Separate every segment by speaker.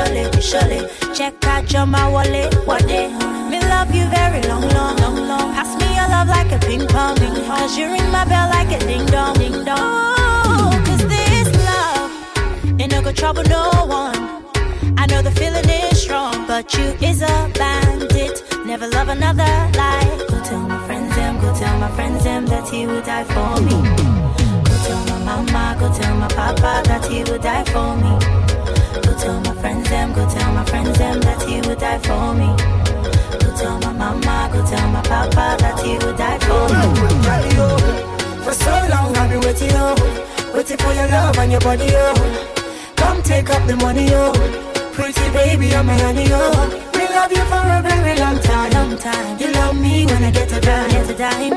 Speaker 1: surely. Check out your my wallet, what day? Me love you very long. Pass me your love like a ping pong. Cause you ring my bell like a ding dong. Oh, cause this love ain't no good trouble no one. I know the feeling is strong, but you is a bandit. Never love another like. Go tell my friends them that he would die for me. Go tell my mama, go tell my papa that he would die for me. Go tell my friends them that he would die for me. Go tell my mama, go tell my papa that he would die for me.
Speaker 2: For so long I've been waiting, waiting for your love and your body, come take up the money, pretty baby, I'm a honey, we love you for a very long time. You love me when I get a dime.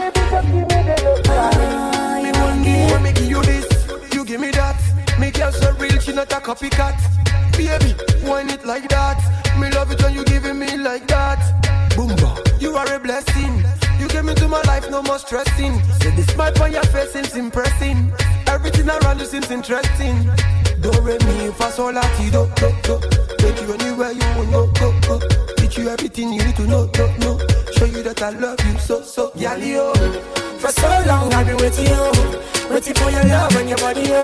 Speaker 3: Me one game when me give you this, you give me that. Me girl so real, she not a copycat. Baby, wine it like that. Me love it when you giving me like that. Boomba, you are a blessing. You came into my life, no more stressing. Say the smile on your face seems impressing. Everything around you seems interesting. Don't re me fa sol la ti do. Take you anywhere you want go. Teach you everything you need to know. Show you that I love you so. Yalio.
Speaker 2: For so long I've been waiting, waiting for your love and your body.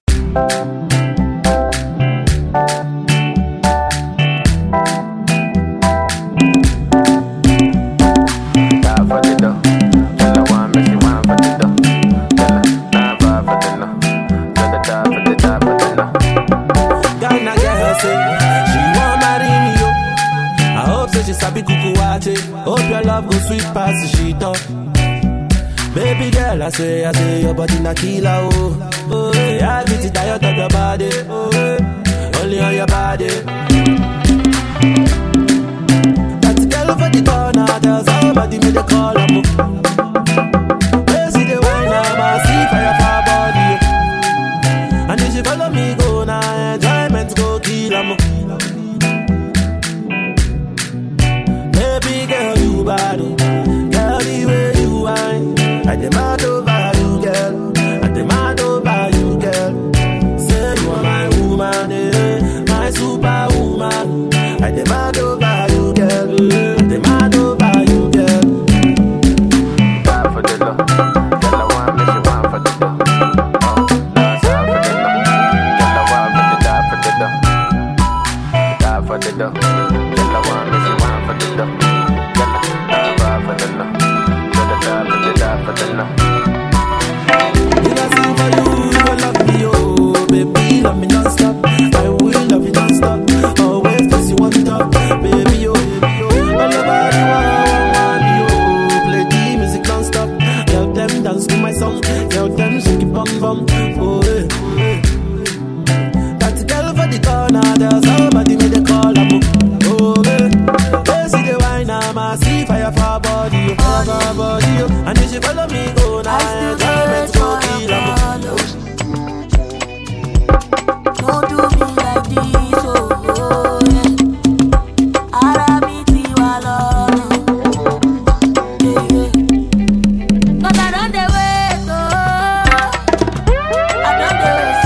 Speaker 4: Hope your love go sweet past the sheet up. Baby girl, I say your body na killer, oh yeah, I beat it diet of your body, only on your body. That girl for the corner, there's somebody made a call, see the wine, I see fire for body. And if you follow me, go now, enjoyment go kill, baby girl, you bad, girl, the way you whine, I demand over you, girl. I demand over you, girl. Say you are my woman, my superwoman. I demand over you, girl. I demand over you, girl. Die for the love, girl. I want me, you want for the love. Die for the love, die for the love. Girl, I want me, you want for the love. Die for the love. If I sing for you, you will love me, oh baby, love me non-stop. I will love you non-stop. Always place you on top, baby, oh all over the world, oh play the music non-stop. Tell them dance to my song, tell them shake it bum bum, oh yeah. That girl for the corner, there's somebody made a call, oh yeah. They see the wine, I see fire for body, oh. And if you follow me, go now, enjoyment go kill,
Speaker 1: don't do me like this, oh yeah. Arabiti wala, yeah. Cause I don't dey wait, oh. I don't dey wait,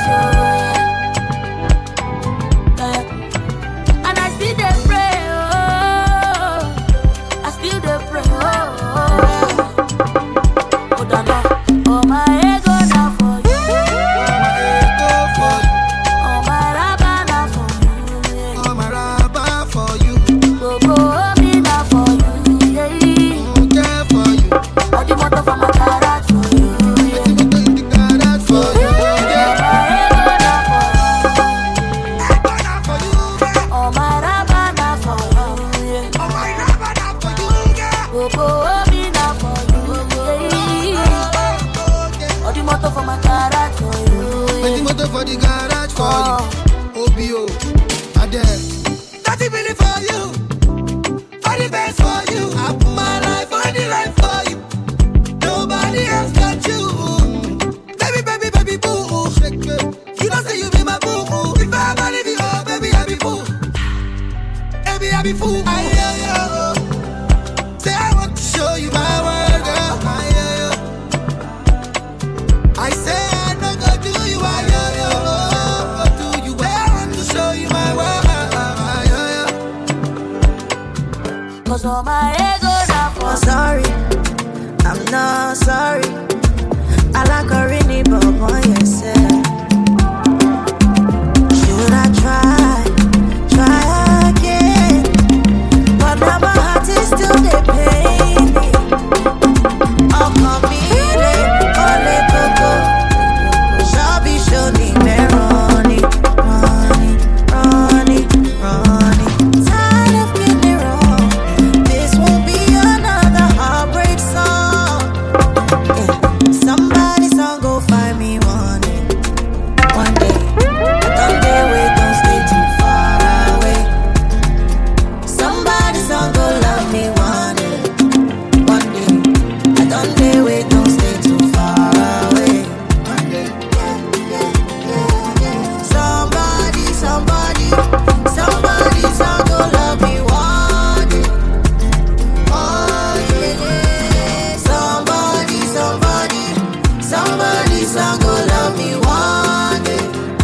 Speaker 1: yeah. And I still dey pray, oh. I still dey pray, oh. Oh my ego now for you. Oh my raba now for you.
Speaker 3: Oh my raba for you.
Speaker 1: Go me now for you. Yeah.
Speaker 3: Care for you.
Speaker 1: All the motor for my garage for you. Yeah.
Speaker 3: The garage for you.
Speaker 1: Oh my ego now for you. Oh my raba now for you. Yeah.
Speaker 3: Oh my raba now for you.
Speaker 1: Go me now for you. Yeah. All the motor for my garage for you.
Speaker 3: All the motor for the garage for you. OBO, Adele. 30 million for you. For the best for you. I put my life on the line for you. Nobody else got you. Baby, boo. You don't say you be my boo. If I ever leave you, oh, baby, I be fool. Baby, I be fool. Say I want to show you my world, girl. I say I don't go do you, I go do you. I want to show you my world.
Speaker 1: Cause all my ego not for.
Speaker 5: Sorry, I'm not sorry. I like a really bug on yourself. Should I try again? But now my heart is still the pain. Oh, come me, ole coco. Shabby, show me, running. Tired of getting wrong. This won't be another heartbreak song. Yeah. Somebody's song go find me one day. Don't stay away, don't stay too far away. Somebody's song go love me one day. I don't stay away, don't stay too far away. One day. Somebody's song go love me one day. Oh yeah. Somebody's song go love me one day.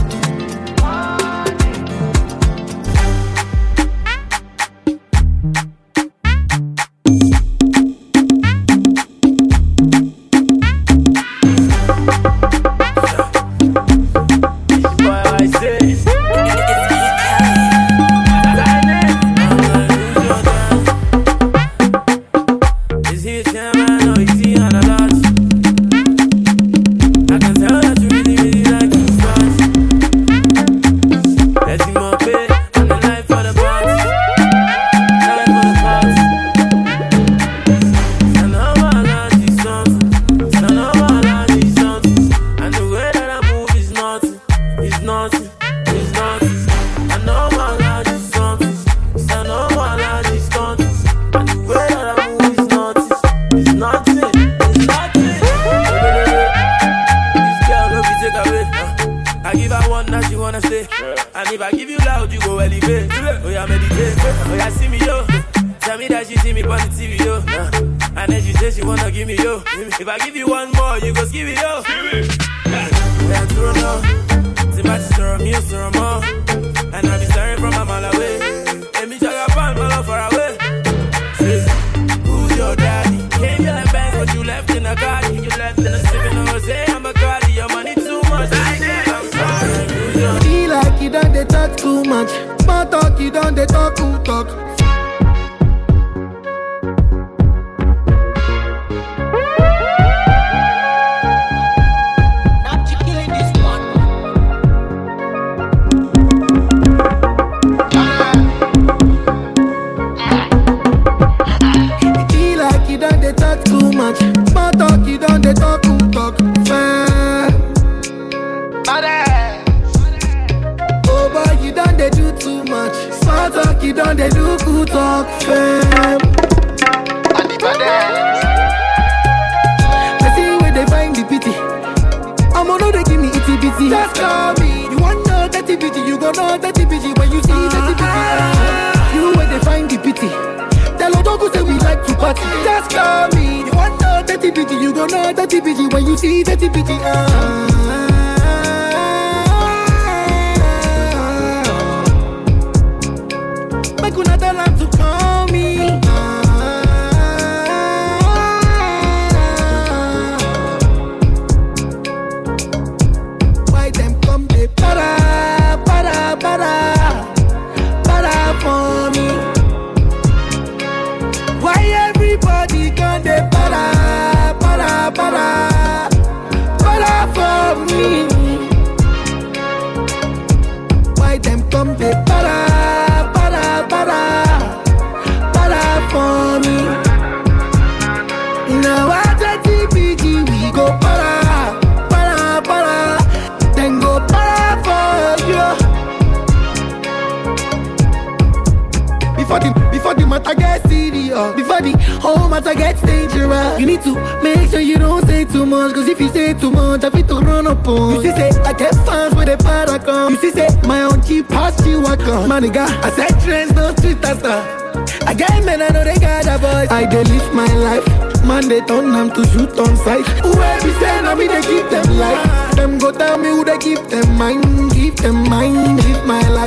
Speaker 3: Before the matter gets serious, before the whole matter gets dangerous, you need to make sure you don't say too much. Cause if you say too much, I fit to run up on. You see say, I get fans with a paragon. You see say, my own cheap past you I come. My nigga, I said trends, no Twitter stuff. I get men, I know they got a voice. I dey live my life. Man, they turn them to shoot on sight. Whoever say na me, they keep them life. Them go tell me who they keep them mind. Keep them mind, live my life.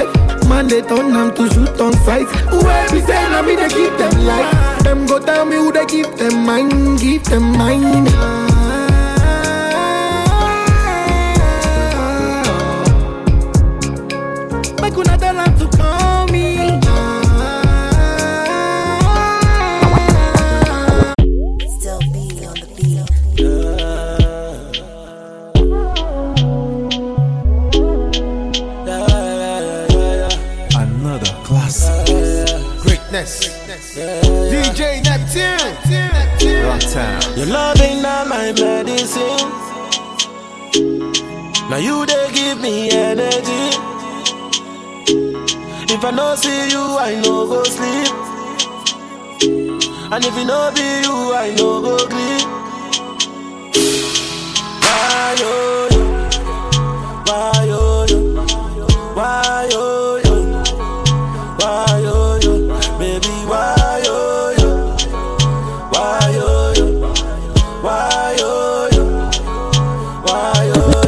Speaker 3: man they turn them to shoot on sight. Whoever be saying I me they keep them life. Them go tell me who they give them mine, give them mine. I could not tell them to call me.
Speaker 5: Still be on the beat.
Speaker 4: Another classic.
Speaker 3: Greatness. DJ Neptune.
Speaker 4: Rocktown.
Speaker 6: Your love ain't not my medicine. Now you they give me energy. If I no see you, I no go sleep. And if it no be you, I no go sleep. Why yo yo? Why yo yo? Why yo yo? Why yo yo? Baby, why yo yo? Why yo yo? Why yo yo? Why yo yo?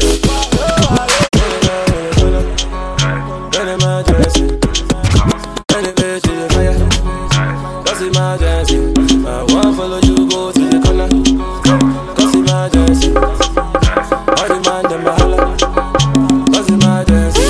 Speaker 6: Emergency, I won't follow you, go to the corner. Cause emergency, all the man them holla. Cause emergency.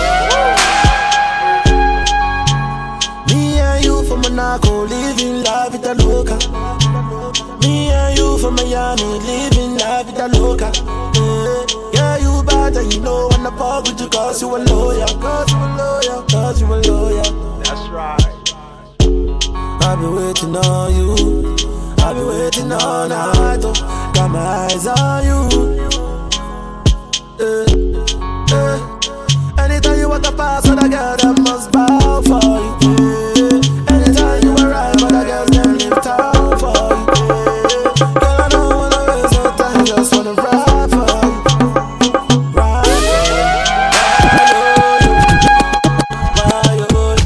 Speaker 6: Me and you from Monaco, living la vida loca. Me and you from Miami, living la vida loca. Yeah, you bad and you know when I fuck with you cause you a lawyer. Cause you a lawyer, cause you a lawyer. That's right. I've been waiting on you. I've been waiting all night. Oh. Got my eyes on you. Anytime you walk past other girl, that must bow for you. Anytime you arrive, other girls can live town for you. Girl, I don't wanna waste no time, just wanna ride for you. Ride for you.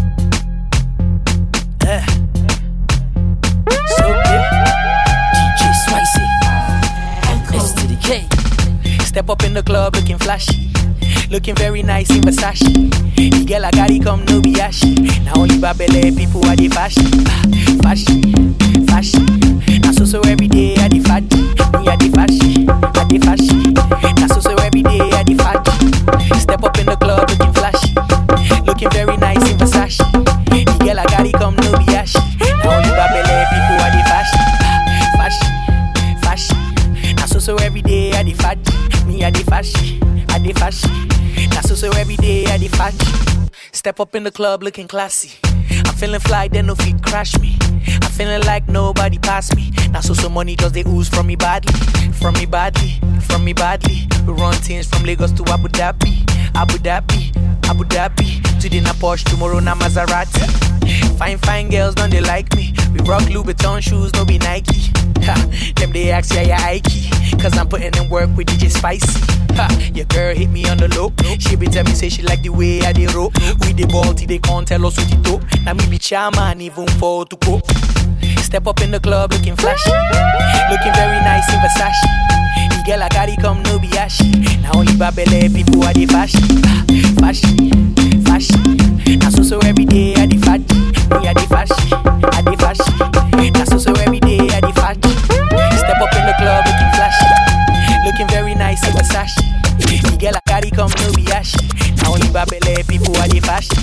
Speaker 7: Step up in the club looking flashy, looking very nice in Versace. The girl I got it come no be ashy. Now only Babele people are the fashion, fashion, fashion. Now so every day I the fatty, me I the fashion, I the fashion. Now so every day I the fatty. Step up in the club looking flashy, looking very nice in Versace. The girl I got it come no be ashy. Now only Babele people are the fashion, fashion, fashion. Now so every day I the fatty. Me I the fashion, I the fashion. Now so every day I the fashion. Step up in the club looking classy. I'm feeling fly, then no feet crash me. I'm feeling like nobody pass me. Now so money just they ooze from me badly, from me badly, from me badly. We run things from Lagos to Abu Dhabi, Abu Dhabi, Abu Dhabi. Today na Porsche, tomorrow na Maserati. Fine girls, don't they like me? We rock Louboutin shoes, no be Nike. Ha, them they ask yeah Ike. Cause I'm putting in work with DJ Spicy. Ha, your girl hit me on the low. She be tell me say she like the way I dey roll. We the ball till they can't tell us what it do. Now me be chairman even for to go. Step up in the club looking flashy, looking very nice in Versace. The girl I got it come no be ashy. Now only Babele people are the fashion, fashion, fashion. Now so every day I the fatty, me I the fashion, I the fashion. Now so every day I the fatty. Step up in the club looking flashy, looking very nice in Versace. The girl I got it come no be ashy. Now only Babele people are the fashion.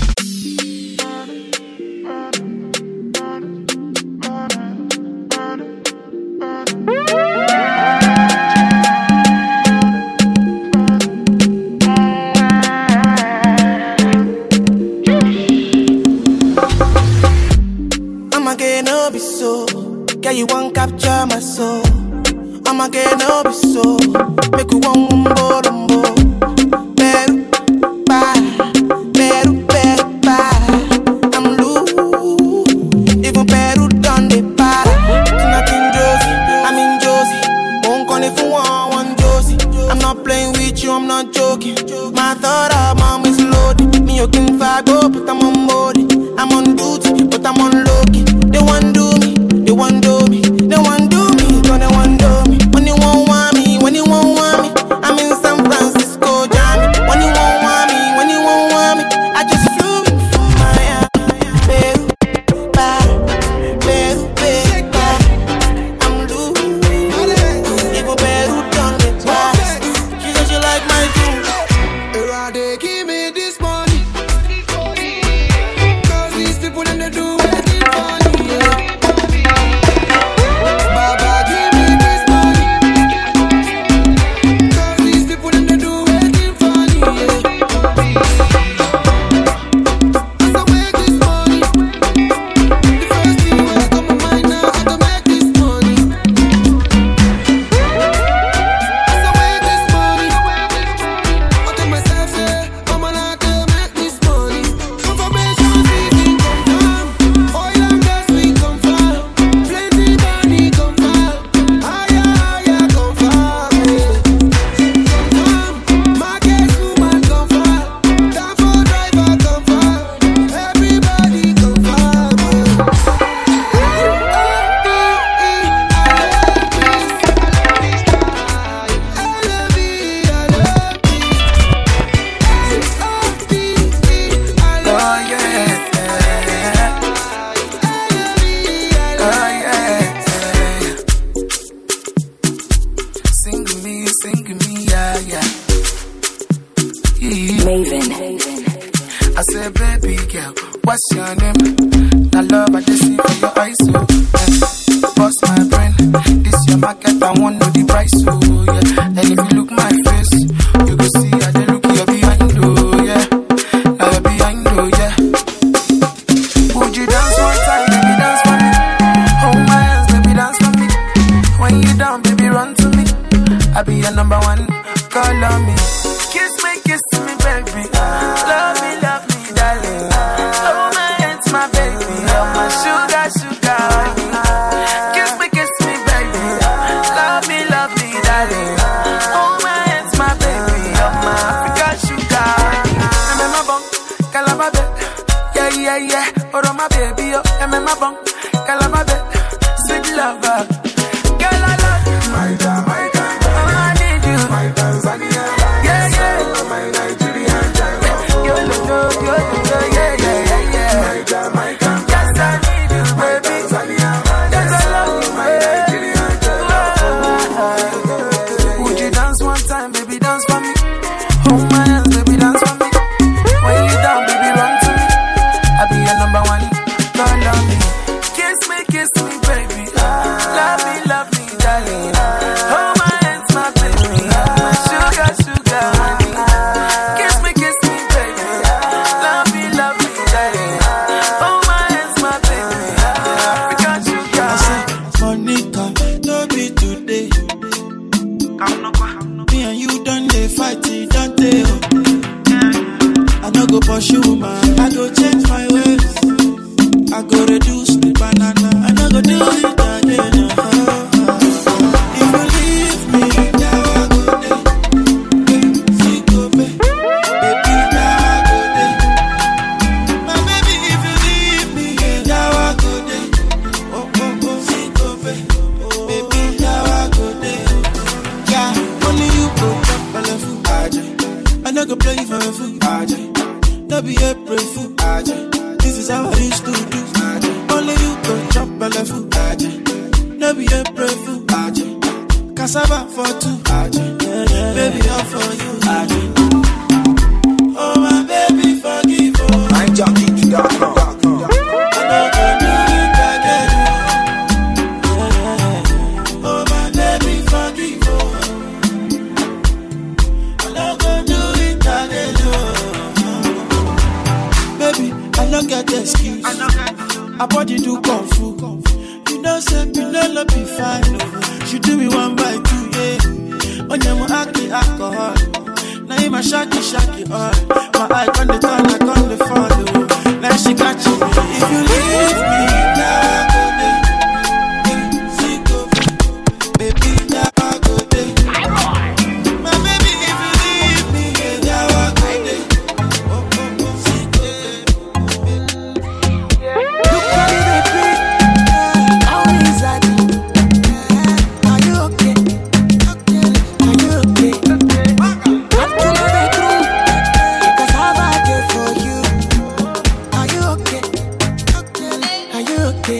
Speaker 2: I'ma get no be so. Girl, you won't capture my soul. I'ma get no be so. Make you one umbo rumbo. Beru, bye. Beru, beru, bye. I'm loose. Even Peru done the para. Tonight in Josie, I'm in Josie. Won't call if you want Josie. I'm not playing with you, I'm not joking. My thought of mom is loaded. Me, you can fight, go, but I'm on board. I'm on duty, but I'm on low key. They want do me, they want do me, they want do me, gonna want do me. When you won't want me, when you won't want me, I'm in San Francisco.
Speaker 8: What's your name? Now love I just see for your eyes, so bust my brain. This your market, I want know the price, so yeah. And if you look my face, you go see how they look you behind, oh yeah. Now you're behind, oh yeah. Would you dance one time, baby, dance for me? Hold my hands, baby, dance for me. When you down, baby, run to me. I be your number one, call on me. Kiss me, baby. Love me, darling. Hold my hands, my baby. You're my sugar, honey. Kiss me, baby. Love me, darling. Hold my hands, my baby. You're my African sugar, honey. I'm in my bunk, calababe. Yeah. Hold on, my baby, yo. I'm in my bunk, calababe. Sweet lover. Girl, I love you. My God. I need you. My Tanzania. Yeah. My Nigerian girl. Yeah. My God. Yes, I need you, baby. Tanzania. Yes, I love you, my Nigerian girl. Would you dance one time, baby, dance for me? Hold my hands, baby, dance for me. When you down, baby, run to me. I'll be your number one, call on me. Kiss me, baby. Love me, darling. Hold my hands, my baby. My sugar, honey. Kiss me, baby. Love me, darling. Hold my hands, my baby. African sugar.
Speaker 6: I said, Monica, no be today. Me and you done dey fight, don't they? I no go pursue, man. I go change my ways. I go reduce the banana. I no go do it again. If you leave me, now I go there. See, go back. Baby, now I go there. My baby, if you leave me, now I go there. Oh, see, go back. Baby, now I go there. Yeah, only you go jump my left foot. I no go play for a fool. No be April fool. This is how I used to do. Only you go chop my left foot. No be April fool. Cassava for two. Baby, all for you. Oh my baby, forgive me. I'm joking, I'm not gonna do it again. Oh my baby, forgive me. I'm not gonna do it again. Baby, I don't get the excuse. I body do kung fu. You know, say Pinelo be fine. She do me 1 by 2, yeah. On your alcohol. Now you my shaky all. My eye on the turn, I on the follow. Now she got you. If you leave me, now I go there. See, go, baby, now I go there. My baby, if you leave me, now I go there. See, go there.
Speaker 2: Look at me, baby. How is that? Are you okay? Are you okay? Up to my bedroom, 'cause I've had it for you. Are you okay? Are you okay?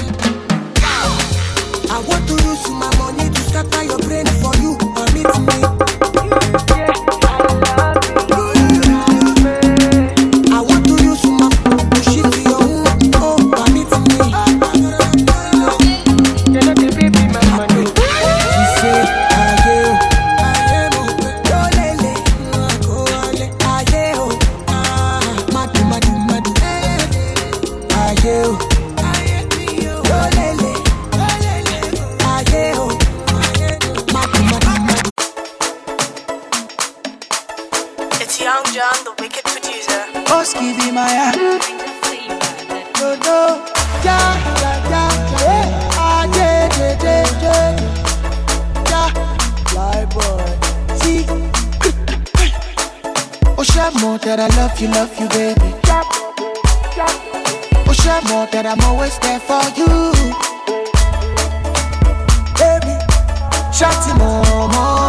Speaker 2: I want to use my money to scatter your brain for you. Permit me. I want to use my to shift your own. Oh, permit me. She said, madu.
Speaker 1: It's Young John, the wicked producer.
Speaker 2: Oski be my hand. No, yeah, fly boy. See, oh, share more that I love you, baby. Oh, share more that I'm always there for you, baby. Chatty more.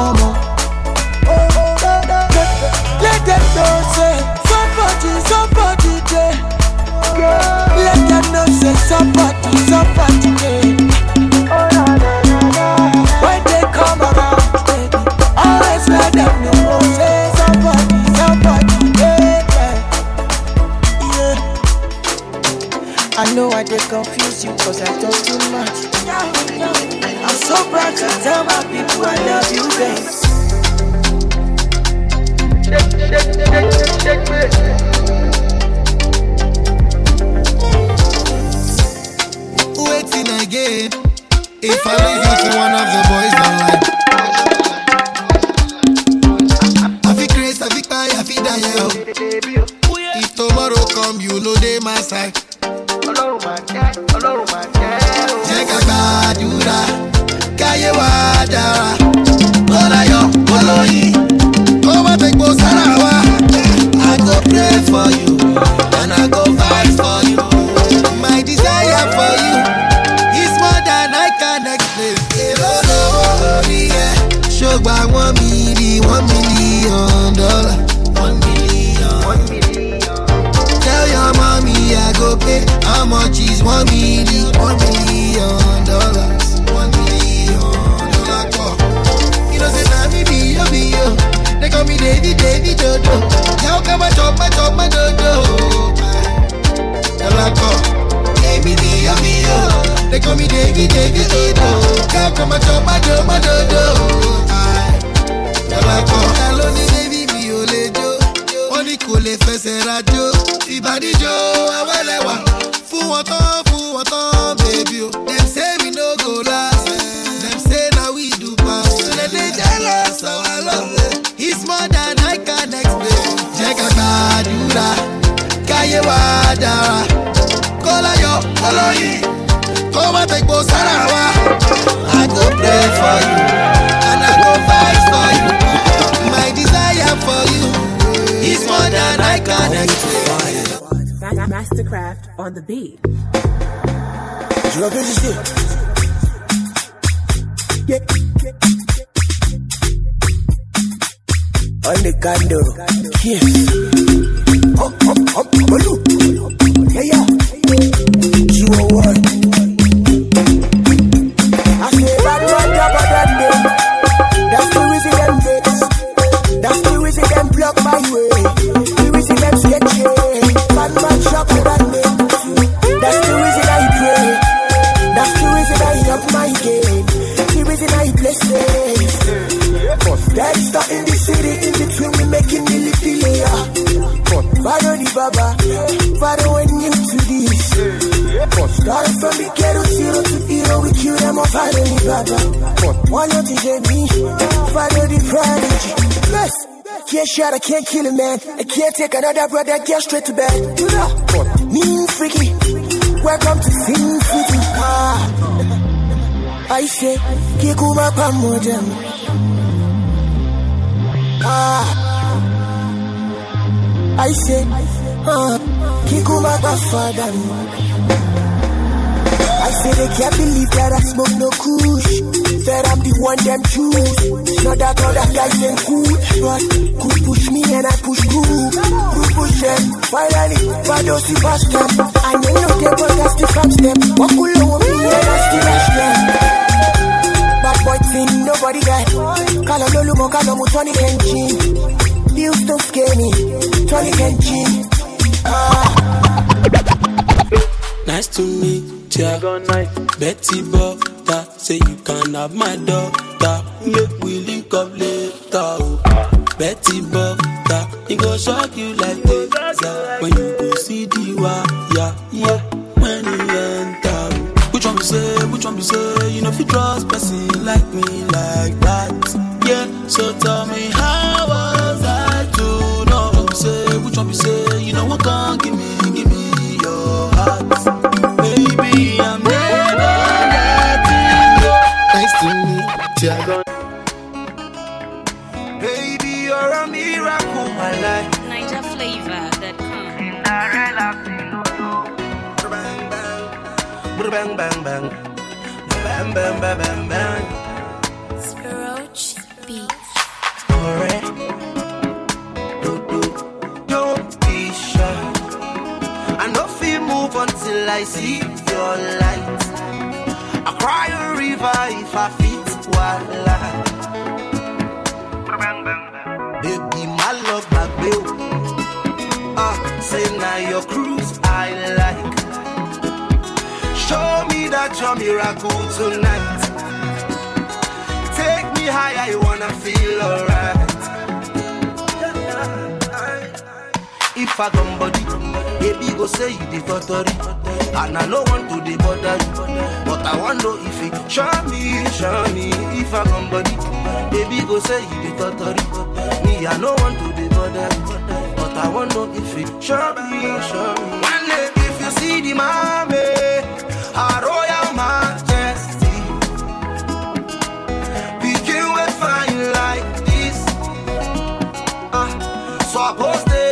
Speaker 2: Let them know say somebody there. Let them know say somebody there. When they come around, baby, always let them know say somebody there. Yeah. I know I did confuse you cause I talk too much. I'm so proud to tell my people I love you, babe.
Speaker 6: Waiting again. If I leave you to one of the boys online, I feel crazy, I feel tired, I feel die. If tomorrow come, you know they my side. Check out Badura, Kayewada, Olayo, Oloyi, Oma Tekbo Sarawa. I go pray for you, and I go fight for you. My desire for you is more than I can explain. Show by $1 million. $1 million. Tell your mommy I go pay. How much is $1 million? $1 million. $1 million. You know say na me be yo. They call me Davy Dodo. Now come and chop my dodo. They call me Davy Dodo. Now come and chop my dodo. Hello, baby, mi ò lè jó. Wọ́n ní kò lè fẹsẹ̀ rajo. Ìbàdíjọ́ àwẹ̀lẹ̀wà. Fún wọn tán, baby o. Dem say we no go last. Dem say na we do pass. So dem dey jealous of our love. It's more than I can explain. Jẹ́ ká gbàdúrà, káyé wá dára. Kọ́láyọ̀, Olóyin, kó má Tekbo Sarawa. I go pray for you, and I go fight for you. My desire for you is more than I can explain.
Speaker 9: Mastercraft on the beat.
Speaker 2: Tu vas bien ici? On the candle. Yes. Baloo. Yeah. You are one. I say bad man drop a that day. That's the reason them vex. That's the reason them block my way. The reason them sketchy. Bad man drop a that day. That's the reason I pray. That's the reason I up my game. The reason I play safe. Daddy start in the city, in between we making milli. Father the Baba, Father when you to this. Starting from the ghetto, zero to hero, we kill them all. Father the Baba, one of the me, Father the prodigy. Yes, can't shot, I can't kill a man. I can't take another brother, get straight to bed. Mean freaky, welcome to Sin City. I say, Kikuma Pamodem. I say, Kikuma Bafadan. I say they can't believe that I smoke no kush. That I'm the one them choose. Not that other guys ain't cool, but could push me and I push cool. Could push them, finally, Badosi pass them. I know they podcast the from them. What could over me and I still rush them. Bad boy thing, nobody got. Kala lolu mo kala mo Tony Kenchin. Bills don't scare me, Tony Kenchin.
Speaker 4: Nice to meet ya, Betty Butter. Say you can have my daughter. Make we link up later. Betty Butter, it go shock you like this. When you go see the wire, yeah. When you enter, which one you say? You know if you trust person like me like that, yeah. So tell me how was I to know? Which one you say? You know what can give me your heart. Baby, I'm never letting go. Nice to meet ya.
Speaker 6: Baby, you're a miracle, my life.
Speaker 10: NigerFlavor.com.
Speaker 6: Bang, bang, bang. Bang, bang, bang, bang, bang.
Speaker 10: Spiroach Beats.
Speaker 6: Alright. Don't be shy. I know if you move until I see your light. I cry a river if I fit wala. Baby, my love, my bill. Say now your cruise I like.
Speaker 3: that your miracle tonight. Take me higher, I wanna feel alright. If I come body, baby go say you the totally. And I no want to the bother you, but I want to if it show me. If I come body, baby go say you the totally. Me I no want to the bother you, but I want to if it show me. One day if you see the mommy, a royal majesty, begin with fine like this. So I post it.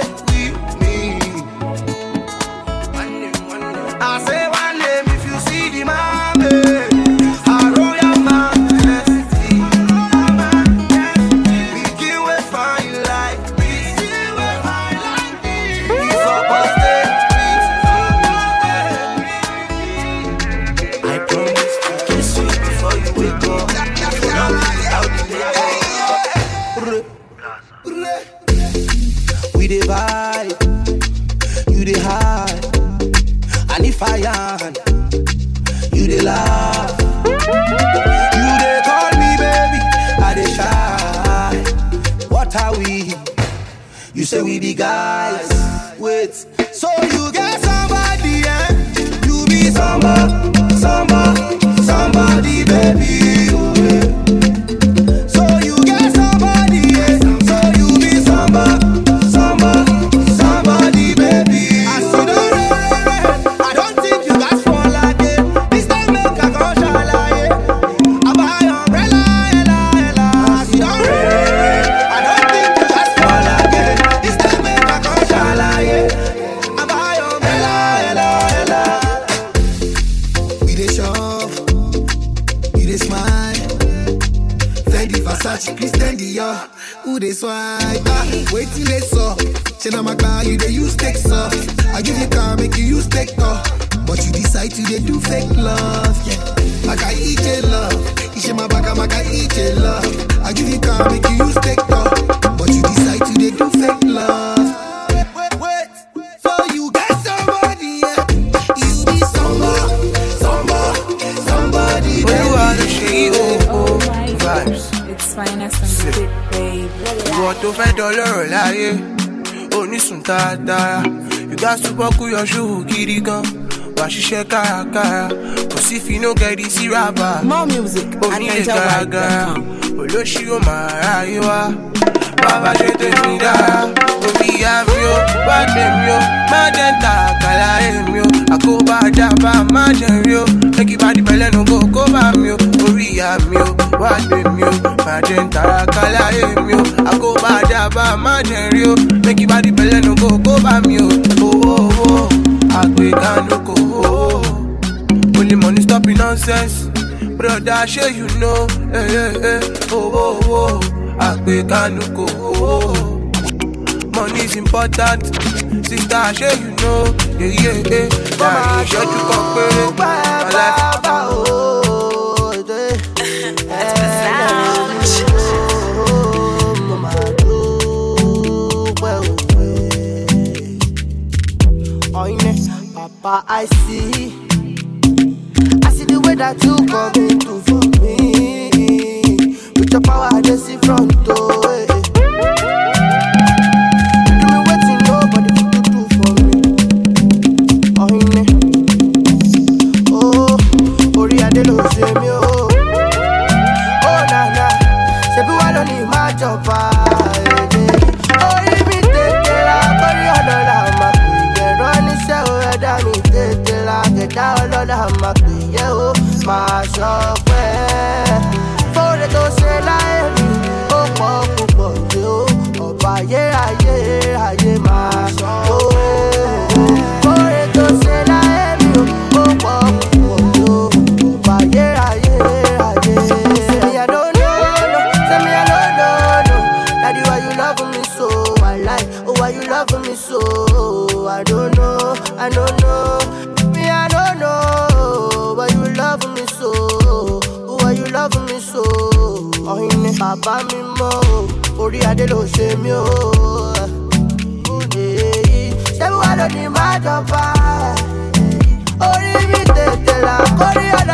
Speaker 3: I say one name if you see the mommy, a royal majesty. Begin with fine like this. It's supposed to be. I promise to kiss you before you wake up. We the vibe, you the high. And if I am, you dey laugh. You dey call me baby, I dey shy. What are we? You say we be guys. Wait, so you get somebody, eh? You be somebody, baby. So you get somebody, eh? So you be somebody, baby. As you don't Christian Dior, who they swipe? Wait till they saw. Say na my car, you they use text off. I give you car, make you use tech off. But you decide to they do fake love, yeah. Maka eat your love, ishe my baka maka eat your love. I give you car, make you use tech off. But you decide to they do fake love. Wait, so you get somebody, yeah. You be somebody. Where you are the shade, vibes.
Speaker 9: Finest and good, babe.
Speaker 3: Ìwọ tó fẹ́ dọ́lọ́rọ̀ láyé, onísùn tààtàrà. You got to buckle your shoe gidi gan. Wà ṣiṣẹ́ kárakára. Kò sí fi no get this rapper.
Speaker 9: More music and
Speaker 3: gàràgàrà. Olóṣì ó máa ráyé wá. Bàbá ṣe tèmi dára. Òbí ìyá mi ó, wá tèmi ó. Má jẹ́ ń ta àkàlà èmi ó. Àkóbá dábà má jẹ́ rí ó. Make body bẹ̀lẹ̀ no go kó bá mi ó. Orí ìyá mi ó, wá tèmi ó. Má jẹ́ ń ta àkàlà èmi ó. Àkóbá dábà má jẹ́ rí ó. Make body bẹ̀lẹ̀ no go kó bá mi ó. Owó àgbékánu kò owó. Only money stopping nonsense. Brother, sure you know. Owó àgbékánu kò owó. Money is important. Sister, sure you know. Láàrin ìṣẹ́jú kan péré. My life.
Speaker 2: Papa, I see the way that you come into for me. With your power, I just see front door. Do me waiting, nobody to do for me. Oh, Ori Adelo say me oh. Oh na na, say be one on my job. Ori mi tete la, Ori odola ma. Get all of them, my yo, my shop. For the dose, like me, oh, yo, oh, by yeah, my shop. For the dose, like me, oh, yo, by yeah. Say me, I don't know, Daddy, why you love me so? I like, oh, why you love me so? I don't know. I don't know, but you love me so. Why you love me so? Oh, in Papa mi mo, Ori Adelo ṣe mi o. Ṣé wàá lọ ní má jọba? Orí mi tètè là, kórí ọ̀dọ̀.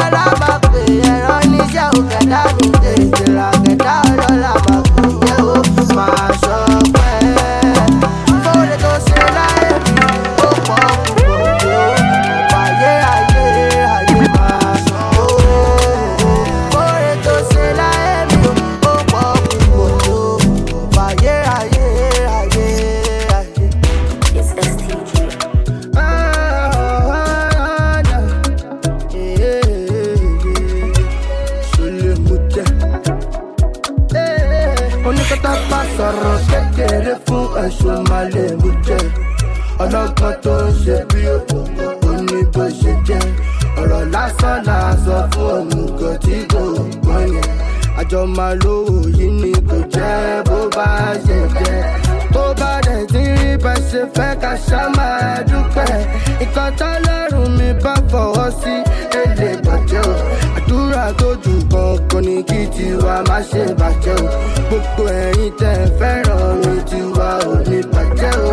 Speaker 6: ṣo máa lè mú jẹ. Ọlọ́gbọ́n tó ń ṣe bí ó ní bó ṣe jẹ́. Ọ̀rọ̀ lásán là sọ fún òmùgọ̀ tí kò gbọ́n yẹn. Àjọ máa lówó yìí ni kò jẹ́ bó bá ṣe jẹ́. Tó bá dẹ̀ tí rí bá ṣe fẹ́ ká ṣá máa dúpẹ́. Ìkan tọ́lọ́run mi bá fọwọ́ sí èlé bàjẹ́ o. Àdúrà tó jù kankan ní kí tiwa má ṣe bàjẹ́ o. Gbogbo ẹ̀yin tẹ́ fẹ́ràn mi tiwa ò ní bàjẹ́ o.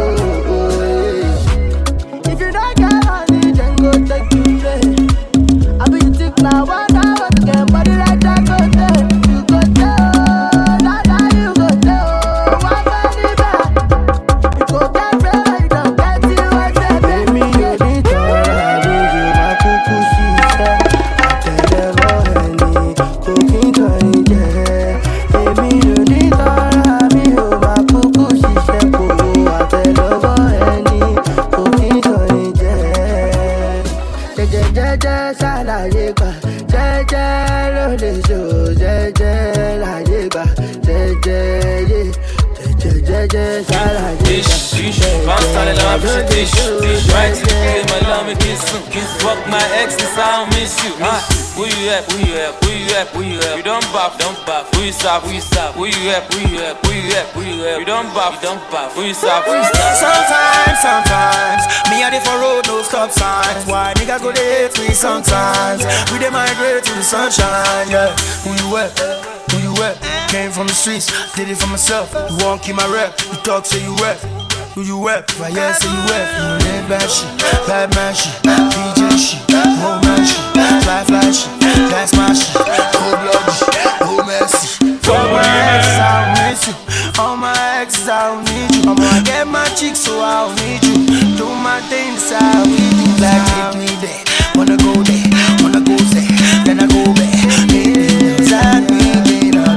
Speaker 6: If you don't get money, then go take you play. I be you think now, what I want to get body like that, go there. You go there, Dada, you go there. One body back. You go get better, you don't get you what they pay me. You need to ride me, you my cuckoo, she said. I tell them all any cooking to enjoy. Baby, you need to ride me, you my cuckoo, she said. I tell them all any cooking to enjoy. Jẹ́jẹ́ ṣàlàyé gbà, jẹ́jẹ́ ló lè ṣò, jẹ́jẹ́ láyé gbà, jẹ́jẹ́ ṣàlàyé gbà.
Speaker 11: Right to the game, I love me, kiss you. Fuck my ex, since I don't miss you. Who you at? Who you at? Who you at? Who you at? You don't bop, don't bop. Who you stop? Who you stop? Who you at? Who you at? Who you at? Who you at? You don't bop, don't bop. Who you stop? Who you stop?
Speaker 12: Sometimes, me a different road, no stop signs. Why niggas go they hate me sometimes? We dey migrate to the sunshine, yeah. Who you at? Who you at? Came from the streets, did it for myself. You won't keep my rep, you talk say you rep. Who you rep? If I yes say you rep. You know that bad shit, bad man shit, DJ shit, no man shit, fly shit, that's my shit, cold blood shit, no mercy. All my exes, I don't miss you. All my exes, I don't need you. I'ma get my cheeks, so I don't need you. Do my things, I don't need you. Like take me there, wanna go there, then I go back. Inside me, then I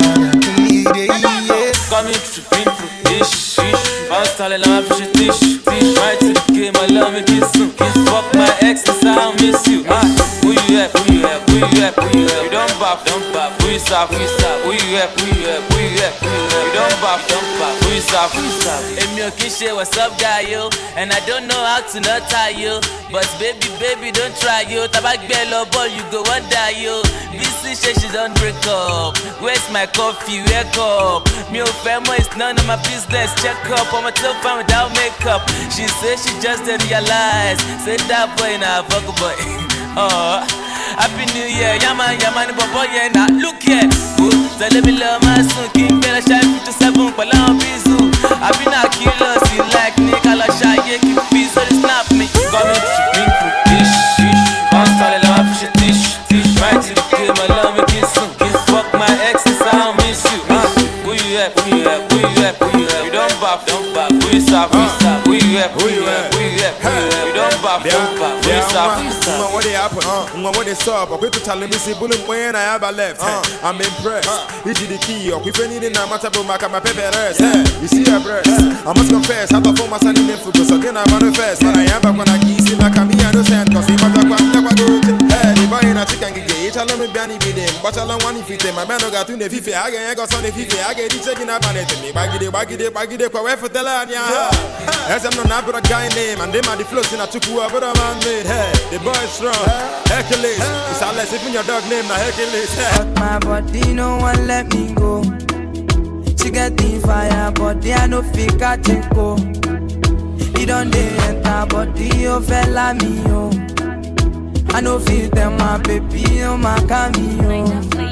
Speaker 12: yeah.
Speaker 11: Coming through, ish. Bounce talent, I'm a fish, dish. Right to the game, I love me, kiss you. Fuck my ex, since I don't miss you. Who you at? Who you at? Who you at? Who you at? You don't bop, don't bop. Who you stop? Who you stop? Who you at? Who you at? Who you at? Who you at? You don't bop, don't bop. Who you stop? Who you stop? Emi Okishe, what's up, guy, yo? And I don't know how to not tie you. But baby, don't try, yo. Tabak bello ball, you go wonder, yo. BC says she don't break up. Where's my coffee? Wake up. Me o famo, it's none of my business. Check up on my telephone without makeup. She says she just didn't realize. Say that boy, nah, fuck a boy. Oh, Happy New Year, yaman, boy, yeah, nah, look here. So let me love my son, King Bella Shy 57, Palam Bizu. I been a killer, see like Nicola Shy, yeah, keep peace, so they snap me. Coming to bring for dish. I'm starting love for dish. Right to the game, I love me, kiss you. Fuck my exes, I don't miss you. Who you at? Who you at? Who you at? Who you at? You don't bop, don't bop. Who you stop? Who you stop? Who you at? Who you at? Who you at? Who you at? You don't bop, don't bop. Who you stop? Who you stop?
Speaker 3: What they happen? What they stop? I'm going to tell me, see, bullet when I have a left. I'm impressed. This is the key. If you need it, I'm matter about my paper. You see a breast. I must confess, I thought for my son in the focus. Again, I manifest. I am back when I kiss him like I'm here, no sense. Cause if I'm back, hey, the boy in a chicken gate. I love me, Benny, with him. But I don't want to fit him. My man got to the FIFA. I got some FIFA. I get it checking up on it. Baggy, where for the land, yeah. As I'm not a guy name, and them are the floats in a Chukua, but I'm on made. Hey, the boy is strong. Hercules. It's unless if in your dog name, now Hercules.
Speaker 5: My body, no one let me go. She get the fire, but they are no fake at it go. He don't enter, but you fella me, yo. I know feel them, my baby, oh my cameo.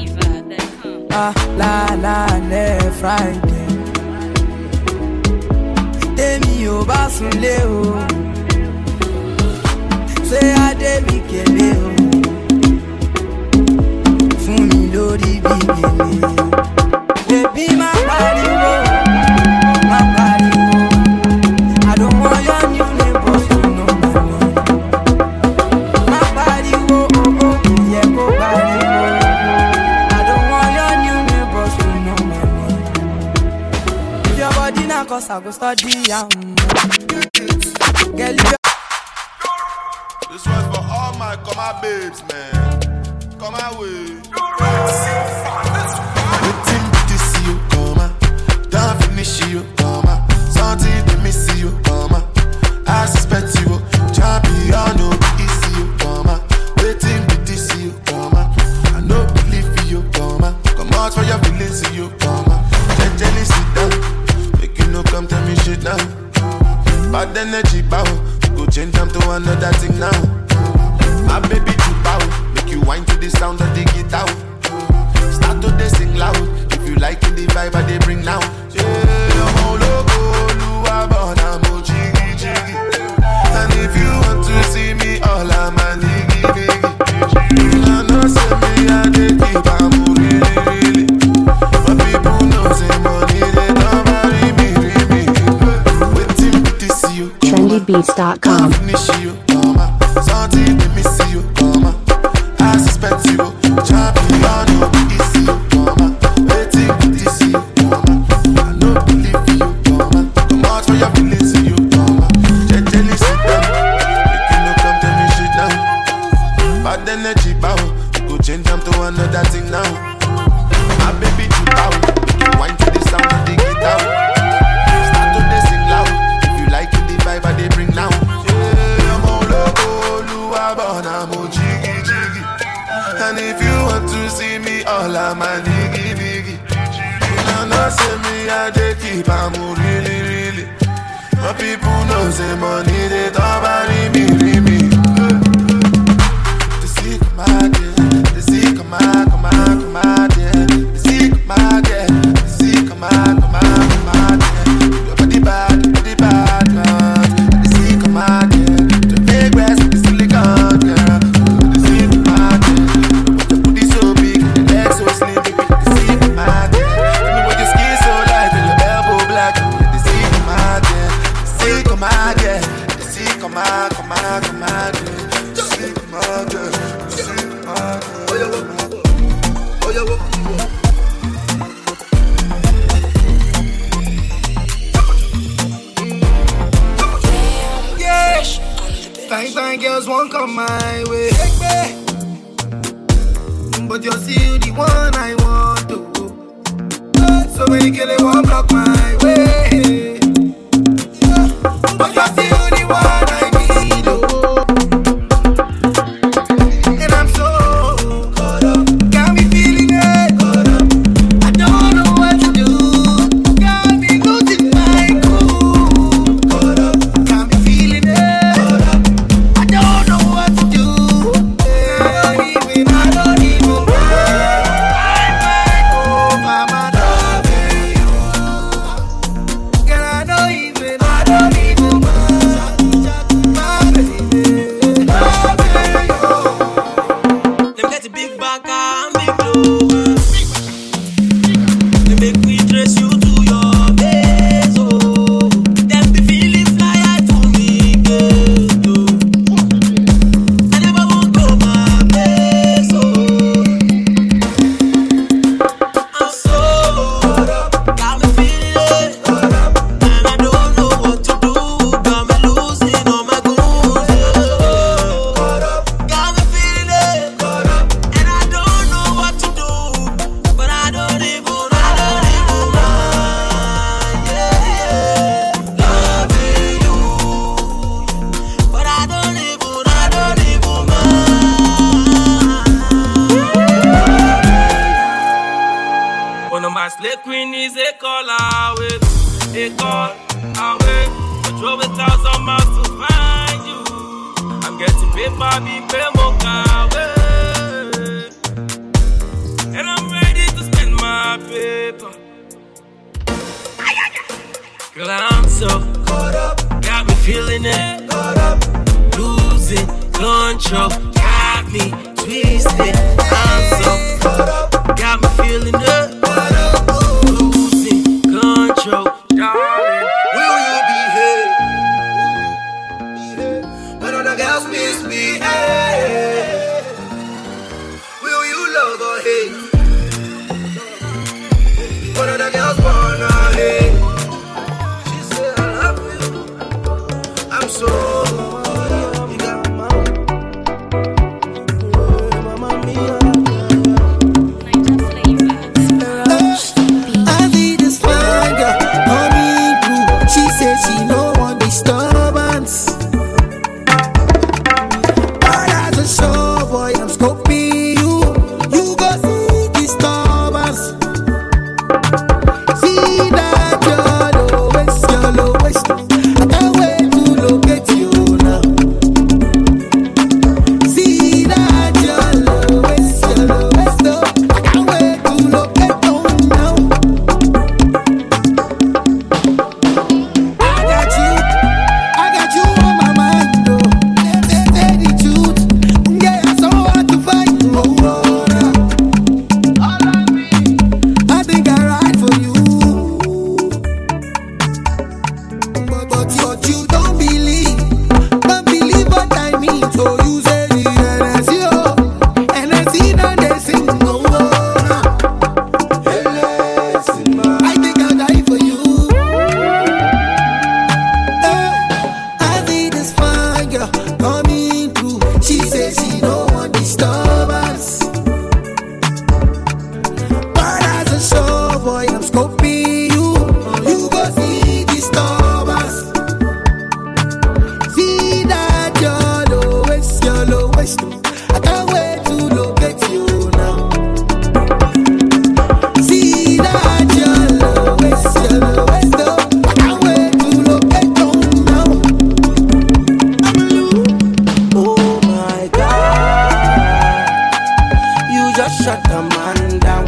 Speaker 5: La, Friday. Demi o basunle o. Say I demi kele o. Fún mi lórí bíbélì. Baby má pariwo. I don't want your new neighbors to know my name. Má pariwo, yeah, go pariwo. I don't want your new neighbors to know my name. If your body na cause I go study girl,
Speaker 3: this one's for all my come babes, man. Come my way. Waiting to see you come, don't finish you come.
Speaker 6: Something they miss you, come on. I suspect you, champion, no easy you, come on. Waiting be this you, come on. I no believe you, come on. Come out for your feelings, you, come on. Gently sit down, make you no come tell me shit now. Bad energy bow, go change them to another thing now. My baby too bow, make you whine to the sound of the guitar. Start to they sing loud, if you like the vibe I they bring now. Yeah, I'm all logo, Luabona, mo jiggy jiggy. And if you want to see me, all I'm a niggy niggy. I know say me I dey keep am really really. My people know say money they don't marry me. Waiting to see you.
Speaker 13: Trendybeats.com.
Speaker 6: Finish you, come on. Something they miss you, come on. I suspect you, champion, no easy you, come on. Waiting to see you, come on. I no believe you, come on. Come out for your feelings, you, come on. Gently sit down, make you no come tell me shit now. Bad energy bow, go change them to another thing now. My baby too bow, make you whine to the sound of the guitar. Start to they sing loud, if you like it, the vibe I they bring now. And if you want to see me, all I'm a niggy niggy. You know say me I dey keep am really really. My people know say money they don't buy me. The sick mad yeah, the sick mad yeah, the sick mad yeah, the sick mad yeah. Your body bad man. The sick mad yeah, the big breast, the silicone girl. The sick mad yeah, the booty so big, the legs so slim. The sick mad yeah, anyway your skin so light and your elbow black. The sick mad yeah, the sick mad yeah, the sick mad yeah, the sick mad yeah, the sick mad yeah. Oh yeah.
Speaker 12: Fine girls won't come my way, but you're still the one I want to. So many girls won't block my way, but you're still the one I need. And I'm so caught up, got me feeling it. I don't know what to do, got me losing my cool. Got me feeling it.
Speaker 14: Slay queen is a call away, a call away. I drove 1,000 miles to find you. I'm getting paper, be pay more away, and I'm ready to spend my paper. Girl, I'm so caught up, got me feeling it. Caught up, losing control, got me twisted. I'm so caught up, got me feeling it.
Speaker 12: Will you behave when other girls misbehave? Will you love or hate when other girls wanna hate? She said I love you, I'm so you got my mama mia.
Speaker 6: shut the man down.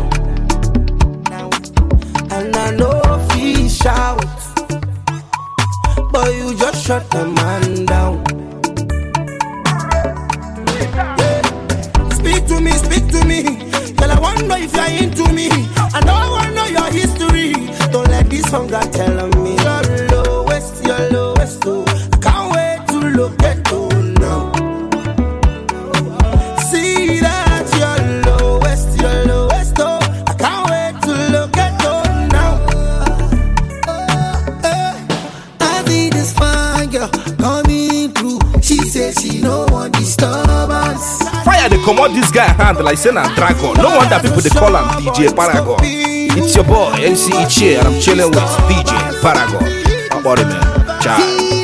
Speaker 6: And I know he shout, but you just shut the man down. Speak to me, girl, I wonder if you're into me. I don't wanna know your history. Don't let this hunger tell me you're lowest, oh. I can't wait to look at you now. See that you're lowest, oh. I can't wait to look at you now. I see this fine girl coming through. She says she don't want disturbance.
Speaker 13: Fire they come out this guy hand like saying a dragon. No wonder people they call him DJ Paragon. It's your boy MC Ichie and I'm chilling with DJ Paragon. How about it, man? Ciao.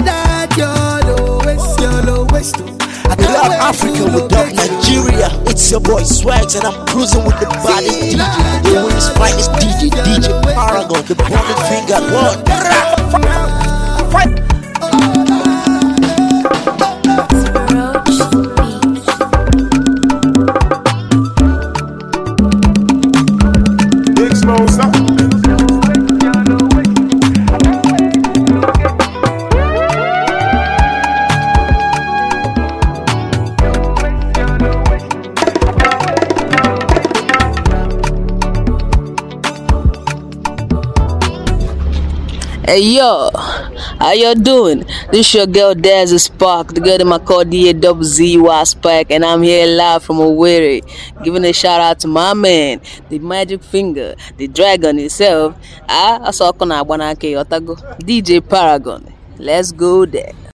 Speaker 15: We love Africa, we love Nigeria. It's your boy Swags and I'm cruising with the body DJ. The world's finest DJ, DJ Paragon, the pointed finger one.
Speaker 16: Hey yo, how you doing? This your girl Dazzy Spark, the girl in my call DAZZY Spark, and I'm here live from Owerri, giving a shout out to my man, the magic finger, the dragon himself. I saw DJ Paragon. Let's go there.